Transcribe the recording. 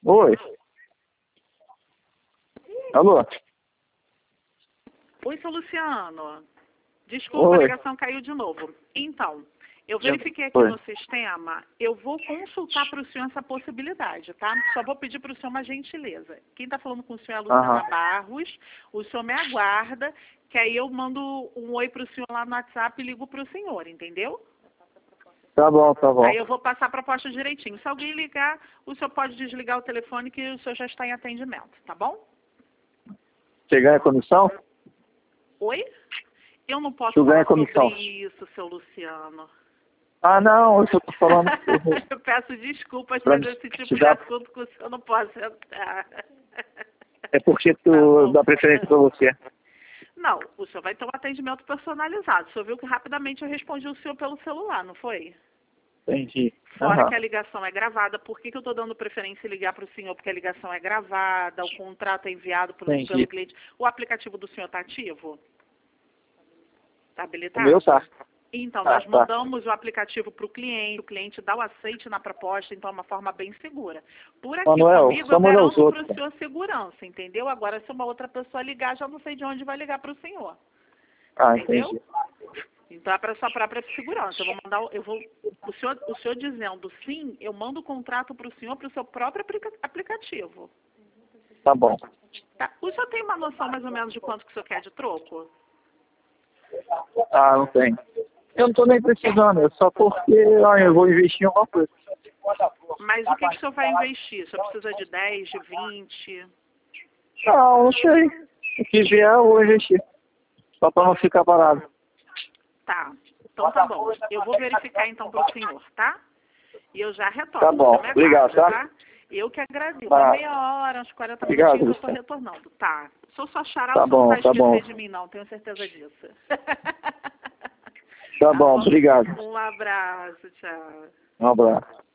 Oi. Alô? Oi, seu Luciano. Desculpa, a Oi. ligação caiu de novo. Então, eu verifiquei aqui Oi. no sistema, eu vou consultar para o senhor essa possibilidade, tá? Só vou pedir para o senhor uma gentileza. Quem está falando com o senhor é a Luciana Aham. Barros. O senhor me aguarda, que aí eu mando um oi para o senhor lá no WhatsApp e ligo para o senhor, entendeu? Tá bom, tá bom. Aí eu vou passar a proposta direitinho. Se alguém ligar, o senhor pode desligar o telefone que o senhor já está em atendimento, tá bom? Você ganha comissão? Oi? Eu não posso Tu ganha falar sobre comissão. isso, seu Luciano. Ah, não, isso eu tô falando. Eu peço desculpas, Pra mas me esse tipo te de dar- assunto que o senhor não pode entrar. É porque Tá tu bom. dá preferência pra você. Não, o senhor vai ter um atendimento personalizado. O senhor viu que rapidamente eu respondi o senhor pelo celular, não foi? Entendi. Fora Aham. que a ligação é gravada. Por que eu estou dando preferência em ligar para o senhor? Porque a ligação é gravada, o contrato é enviado pelo Entendi. cliente. O aplicativo do senhor está ativo? Está O habilitado? meu tá. Então, Tá, nós tá. mandamos o aplicativo para o cliente dá o aceite na proposta, então é uma forma bem segura. Por aqui Manuel, comigo, só eu manda os garanto para outros. o senhor segurança, entendeu? Agora, se uma outra pessoa ligar, já não sei de onde vai ligar para o senhor, Ah, entendeu? entendi. Então, é para sua própria segurança. Eu vou mandar, o senhor dizendo sim, eu mando o contrato para o senhor, para o seu próprio aplicativo. Tá bom. Tá? O senhor tem uma noção mais ou menos de quanto que o senhor quer de troco? Ah, não tem. Eu não tô nem precisando, é só porque eu vou investir em alguma coisa. Mas o que o senhor vai investir? O senhor precisa de 10, de 20? Não sei. O que vier eu vou investir. Só pra não ficar parado. Tá. Então tá bom. Eu vou verificar então para o senhor, tá? E eu já retorno. Tá O bom. senhor me Obrigado, aguarda, tá? Eu que agradeço. Tá. Uma meia hora, uns 40 Obrigado, minutinhos eu estou Luciano. retornando. Tá. Se eu só charar, o Tá senhor não bom, vai tá bom. esquecer de mim, não. Tenho certeza disso. Tá Tá bom, bom? obrigado. Um abraço. Tchau. Um abraço.